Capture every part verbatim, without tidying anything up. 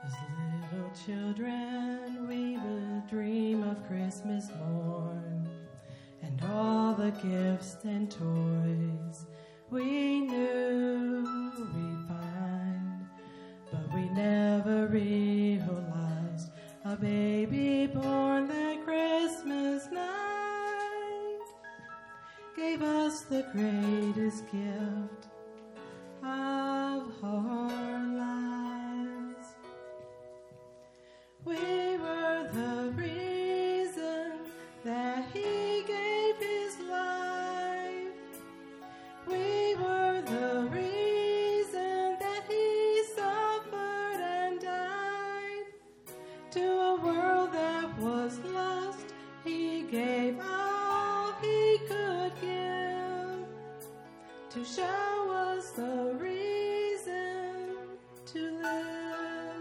As little children, we would dream of Christmas morn and all the gifts and toys we knew we'd find, but we never realized a baby born that Christmas night gave us the greatest gift of our lives. We were the reason that he gave his life. We were the reason that he suffered and died. To a world that was lost, he gave all he could give to show us the reason to live.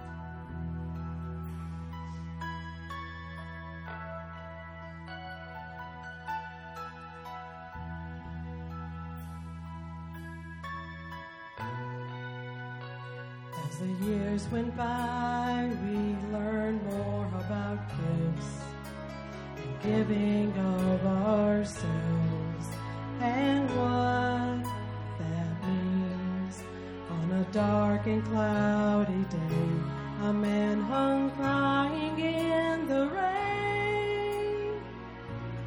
As the years went by, we learned more about gifts and giving of ourselves and what that means. On a dark and cloudy day, a man hung crying in the rain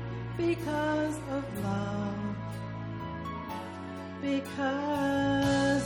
because of love, because